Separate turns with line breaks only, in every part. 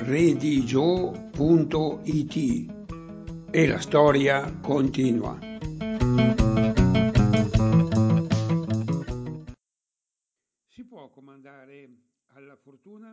redigio.it e la storia continua. Si può comandare alla fortuna?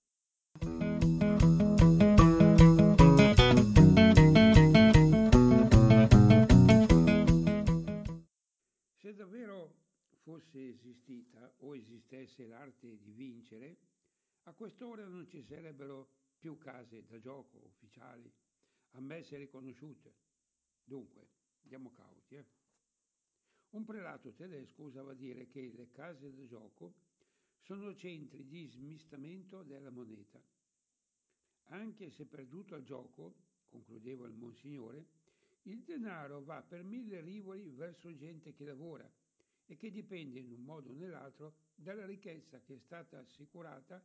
Se davvero fosse esistita o esistesse l'arte di vincere, a quest'ora non ci sarebbero più case da gioco ufficiali, ammesse e riconosciute. Dunque, andiamo cauti. Un prelato tedesco usava dire che le case da gioco sono centri di smistamento della moneta. Anche se perduto al gioco, concludeva il Monsignore, il denaro va per 1000 rivoli verso gente che lavora e che dipende in un modo o nell'altro dalla ricchezza che è stata assicurata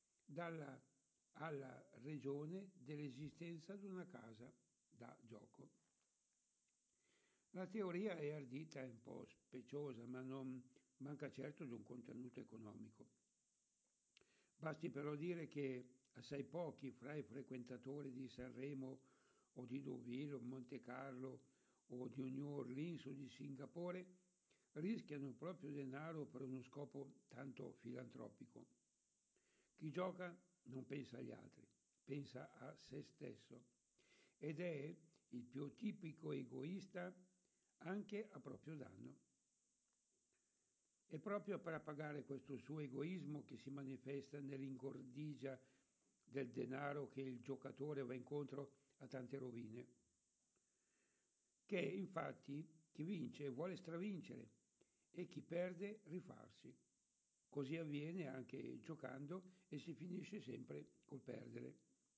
alla regione dell'esistenza di una casa da gioco. La teoria è ardita e un po' speciosa, ma non manca certo di un contenuto economico. Basti però dire che assai pochi fra i frequentatori di Sanremo o di Deauville o Monte Carlo o di New Orleans o di Singapore rischiano il proprio denaro per uno scopo tanto filantropico. Chi gioca non pensa agli altri, pensa a se stesso ed è il più tipico egoista anche a proprio danno. È proprio per appagare questo suo egoismo che si manifesta nell'ingordigia del denaro che il giocatore va incontro a tante rovine. Che infatti chi vince vuole stravincere e chi perde rifarsi. Così avviene anche giocando e si finisce sempre col perdere.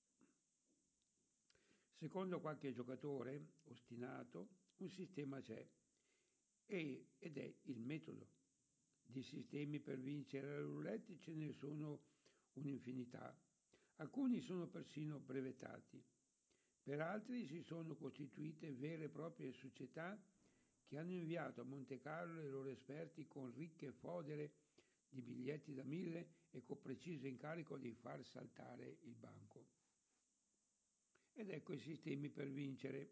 Secondo qualche giocatore ostinato, un sistema c'è ed è il metodo. Di sistemi per vincere la roulette ce ne sono un'infinità. Alcuni sono persino brevettati. Per altri si sono costituite vere e proprie società che hanno inviato a Monte Carlo i loro esperti con ricche fodere di biglietti da 1000 e con preciso incarico di far saltare il banco. Ed ecco i sistemi per vincere.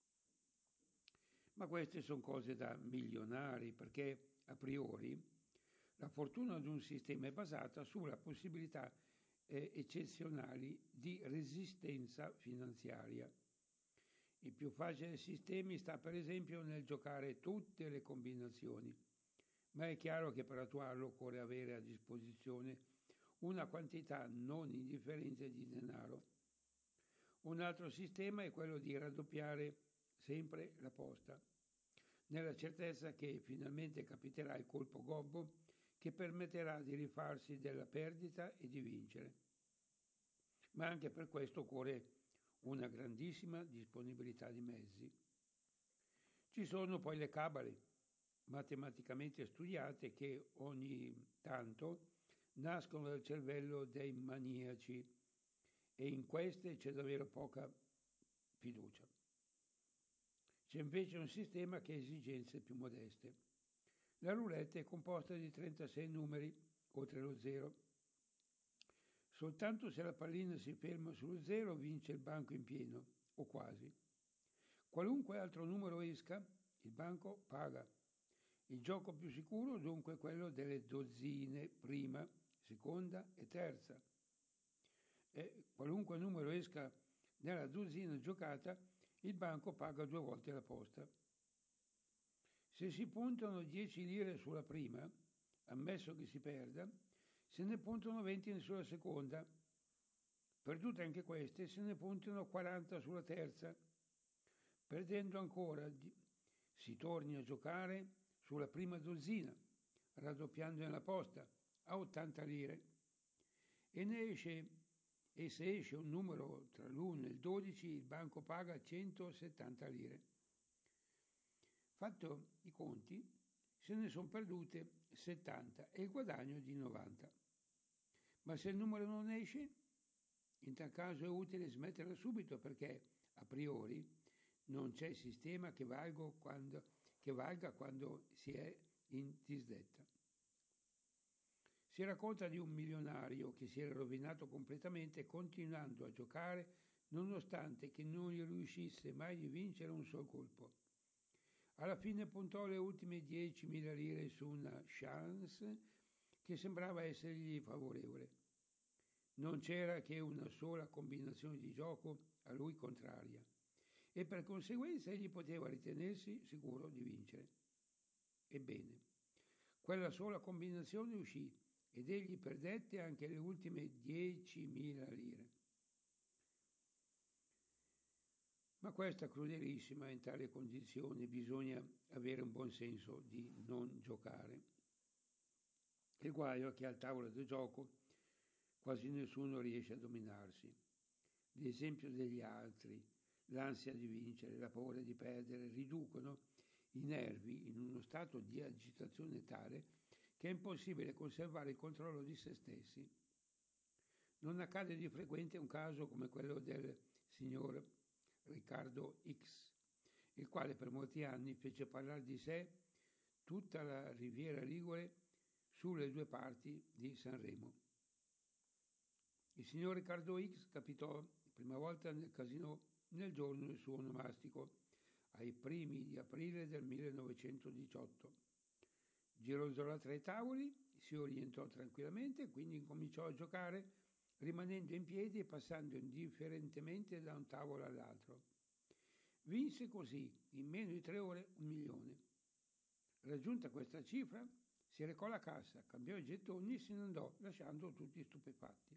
Ma queste sono cose da milionari, perché a priori la fortuna di un sistema è basata sulla possibilità eccezionali di resistenza finanziaria. Il più facile dei sistemi sta per esempio nel giocare tutte le combinazioni, ma è chiaro che per attuarlo occorre avere a disposizione una quantità non indifferente di denaro. Un altro sistema è quello di raddoppiare sempre la posta, nella certezza che finalmente capiterà il colpo gobbo che permetterà di rifarsi della perdita e di vincere. Ma anche per questo occorre una grandissima disponibilità di mezzi. Ci sono poi le cabale, matematicamente studiate, che ogni tanto nascono dal cervello dei maniaci e in queste c'è davvero poca fiducia. C'è invece un sistema che ha esigenze più modeste. La roulette è composta di 36 numeri, oltre lo zero. Soltanto se la pallina si ferma sullo zero vince il banco in pieno, o quasi. Qualunque altro numero esca, il banco paga. Il gioco più sicuro dunque è quello delle dozzine, prima, seconda e terza. E qualunque numero esca nella dozzina giocata, il banco paga 2 volte la posta. Se si puntano 10 lire sulla prima, ammesso che si perda, se ne puntano 20 sulla seconda. Perdute anche queste, se ne puntano 40 sulla terza. Perdendo ancora, si torni a giocare sulla prima dozzina, raddoppiando la posta a 80 lire. E se esce un numero tra l'1 e il 12, il banco paga 170 lire. Fatto i conti, se ne sono perdute 70 e il guadagno di 90. Ma se il numero non esce, in tal caso è utile smetterla subito perché, a priori, non c'è sistema che valga quando si è in disdetta. Si racconta di un milionario che si era rovinato completamente continuando a giocare nonostante che non gli riuscisse mai di vincere un solo colpo. Alla fine puntò le ultime 10.000 lire su una chance che sembrava essergli favorevole. Non c'era che una sola combinazione di gioco a lui contraria e per conseguenza egli poteva ritenersi sicuro di vincere. Ebbene, quella sola combinazione uscì ed egli perdette anche le ultime 10.000 lire. Ma questa è crudelissima, in tale condizione bisogna avere un buon senso di non giocare. Il guaio è che al tavolo del gioco quasi nessuno riesce a dominarsi. L'esempio degli altri, l'ansia di vincere, la paura di perdere riducono i nervi in uno stato di agitazione tale che è impossibile conservare il controllo di se stessi. Non accade di frequente un caso come quello del signor Riccardo X, il quale per molti anni fece parlare di sé tutta la Riviera Ligure sulle due parti di Sanremo. Il signor Riccardo X capitò la prima volta nel casinò nel giorno del suo onomastico, ai primi di aprile del 1918. Gironzolò tra i tavoli, si orientò tranquillamente, quindi incominciò a giocare, rimanendo in piedi e passando indifferentemente da un tavolo all'altro. Vinse così, in meno di 3 ore, 1 milione. Raggiunta questa cifra, si recò alla cassa, cambiò i gettoni e se ne andò, lasciando tutti stupefatti.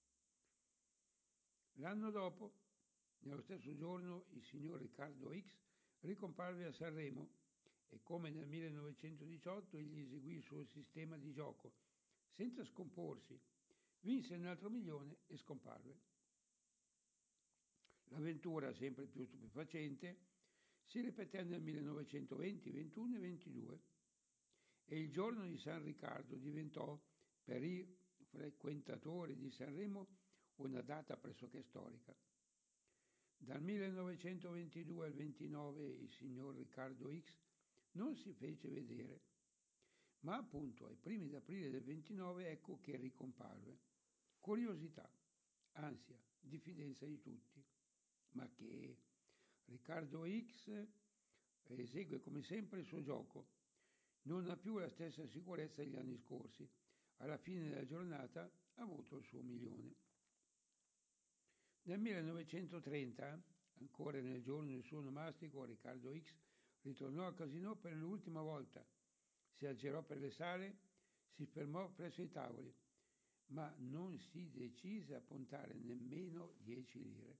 L'anno dopo, nello stesso giorno, il signor Riccardo X ricomparve a Sanremo e come nel 1918 egli eseguì il suo sistema di gioco, senza scomporsi, vinse un altro milione e scomparve. L'avventura, sempre più stupefacente, si ripeté nel 1920, 21 e 22 e il giorno di San Riccardo diventò, per i frequentatori di Sanremo, una data pressoché storica. Dal 1922 al 29 il signor Riccardo X non si fece vedere, ma appunto ai primi d'aprile del 29 ecco che ricomparve. Curiosità, ansia, diffidenza di tutti. Ma che Riccardo X esegue come sempre il suo gioco, non ha più la stessa sicurezza degli anni scorsi. Alla fine della giornata ha avuto il suo milione. Nel 1930, ancora nel giorno del suo onomastico, Riccardo X ritornò al casinò per l'ultima volta. Si aggirò per le sale, si fermò presso i tavoli, ma non si decise a puntare nemmeno 10 lire.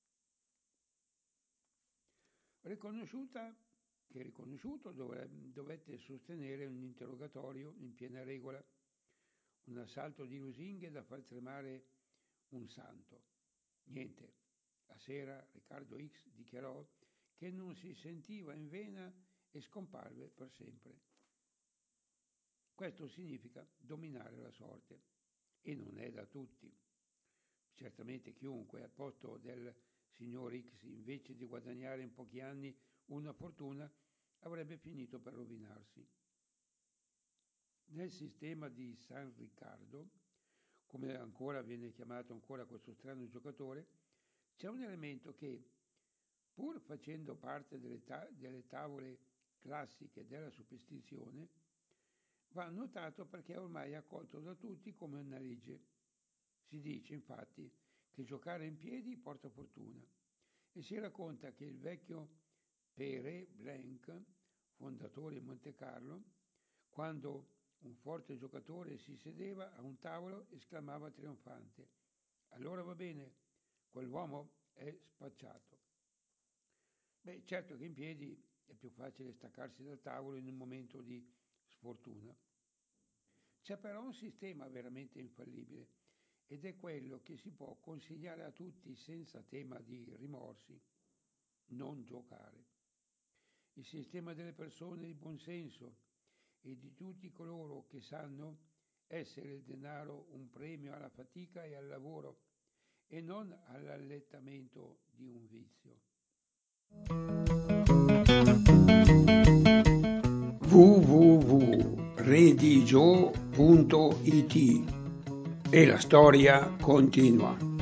Riconosciuto dovette sostenere un interrogatorio in piena regola, un assalto di lusinghe da far tremare un santo. Niente. La sera Riccardo X dichiarò che non si sentiva in vena e scomparve per sempre. Questo significa dominare la sorte e non è da tutti. Certamente chiunque al posto del signor X, invece di guadagnare in pochi anni una fortuna, avrebbe finito per rovinarsi. Nel sistema di San Riccardo, come ancora viene chiamato ancora questo strano giocatore, c'è un elemento che, pur facendo parte delle tavole classiche della superstizione, va notato perché è ormai accolto da tutti come una legge. Si dice infatti che giocare in piedi porta fortuna e si racconta che il vecchio Pere Blanc, fondatore di Monte Carlo, quando un forte giocatore si sedeva a un tavolo esclamava trionfante: allora va bene, quell'uomo è spacciato. Beh, certo che in piedi è più facile staccarsi dal tavolo in un momento di sfortuna. C'è però un sistema veramente infallibile ed è quello che si può consigliare a tutti senza tema di rimorsi: non giocare. Il sistema delle persone di buon senso e di tutti coloro che sanno essere il denaro un premio alla fatica e al lavoro e non all'allettamento di un vizio. www redigio.it e la storia continua.